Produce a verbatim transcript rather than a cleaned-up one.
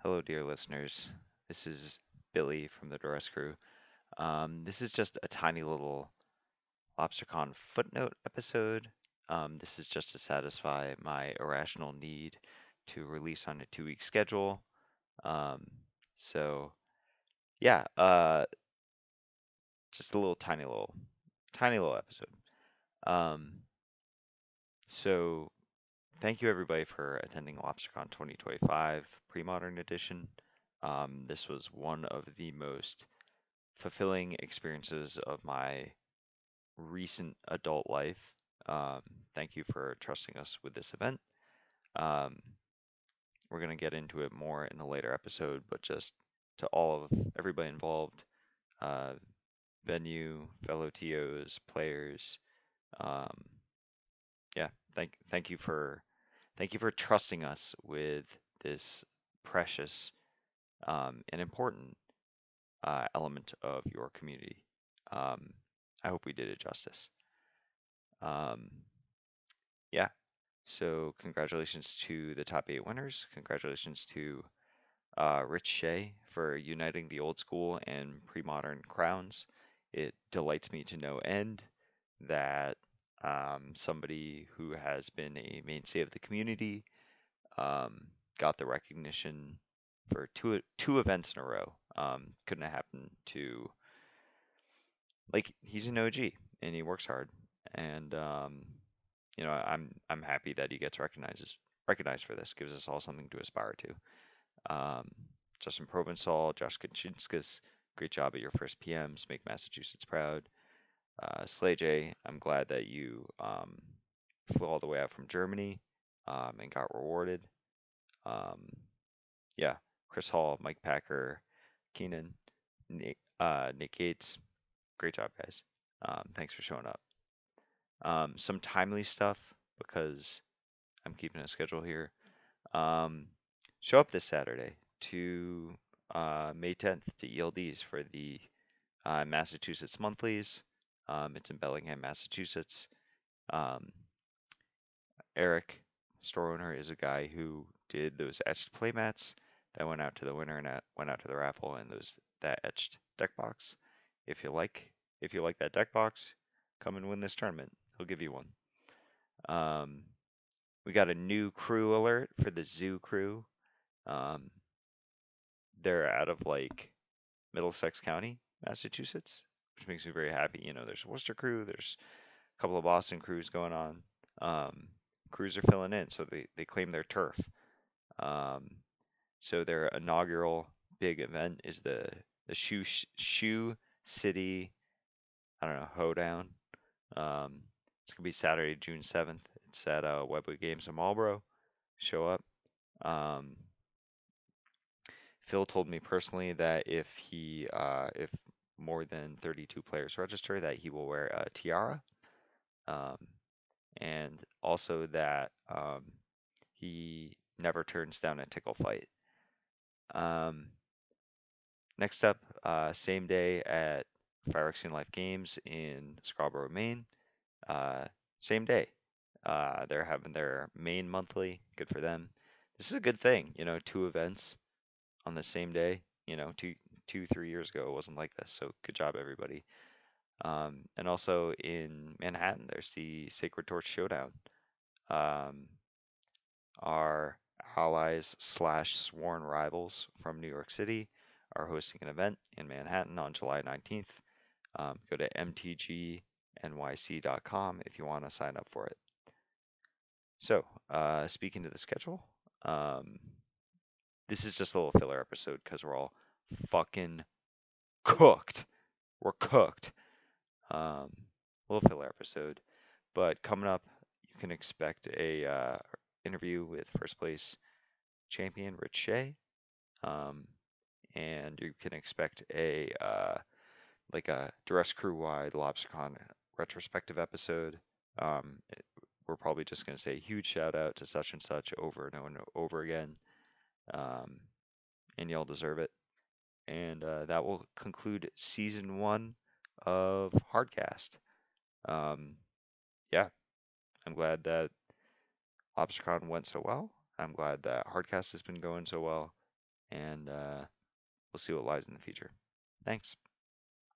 Hello, dear listeners. This is Billy from the Duress Crew. Um, this is just a tiny little LobsterCon footnote episode. Um, this is just to satisfy my irrational need to release on a two-week schedule. Um, so yeah, uh, just a little tiny little tiny little episode. Um, so thank you everybody for attending LobsterCon twenty twenty-five Pre-Modern Edition. Um, this was one of the most fulfilling experiences of my recent adult life. Um, Thank you for trusting us with this event. Um, we're going to get into it more in a later episode, but just to all of everybody involved, uh, venue, fellow T Os, players, um, yeah, thank thank you for thank you for trusting us with this precious um, and important uh, element of your community. Um, I hope we did it justice. Um, yeah, so congratulations to the top eight winners. Congratulations to uh, Rich Shea for uniting the old school and pre-modern crowns. It delights me to no end that um, somebody who has been a mainstay of the community um, got the recognition for two two events in a row. Um, couldn't have happened to like he's an O G and he works hard, and um, you know I'm I'm happy that he gets recognized recognized for this. Gives us all something to aspire to. Um, Justin Provençal, Josh Kaczynskis, great job at your first P Ms. Make Massachusetts proud. Uh, Slay J, I'm glad that you um, flew all the way out from Germany um, and got rewarded. Um, yeah, Chris Hall, Mike Packer, Keenan, Nick, uh, Nick Gates, great job, guys. Um, thanks for showing up. Um, some timely stuff because I'm keeping a schedule here. Um, Show up this Saturday to uh, May tenth to E L Ds for the uh, Massachusetts Monthlies. Um, it's in Bellingham, Massachusetts. Um, Eric, store owner, is a guy who did those etched playmats that went out to the winner and at, went out to the raffle, and those that etched deck box. If you like, if you like that deck box, come and win this tournament. He'll give you one. Um, we got a new crew alert for the zoo crew. Um, they're out of like Middlesex County, Massachusetts, which makes me very happy. You know, there's a Worcester crew, there's a couple of Boston crews going on. Um, Crews are filling in, so they, they claim their turf. Um, so their inaugural big event is the the Shoe Shoe City, I don't know, hoedown. Um, it's gonna be Saturday, June seventh. It's at uh, Webwood Games in Marlboro. Show up. Um, Phil told me personally that if he uh, if more than thirty-two players register, that he will wear a tiara, um, and also that um, he never turns down a tickle fight. Um, Next up, uh, same day at Phyrexian Life Games in Scarborough, Maine. Uh, Same day. Uh, they're having their main monthly. Good for them. This is a good thing, you know, two events on the same day. You know, two, two, three years ago it wasn't like this. So good job, everybody. Um, and also in Manhattan, there's the Sacred Torch Showdown. Um, our allies slash sworn rivals from New York City are hosting an event in Manhattan on July nineteenth. Um, go to m t g n y c dot com if you want to sign up for it. So, uh, speaking to the schedule, um, this is just a little filler episode because we're all fucking cooked. We're cooked. Um, little filler episode, but coming up, you can expect a uh, interview with first place champion Rich Shea, um, and you can expect a uh, like a Duress Crew wide LobsterCon retrospective episode. Um, it- we're probably just going to say a huge shout out to such and such over and over and over again, um, and y'all deserve it. And uh, that will conclude season one of Hardcast. Um, yeah, I'm glad that LobsterCon went so well. I'm glad that Hardcast has been going so well. and uh, we'll see what lies in the future. Thanks.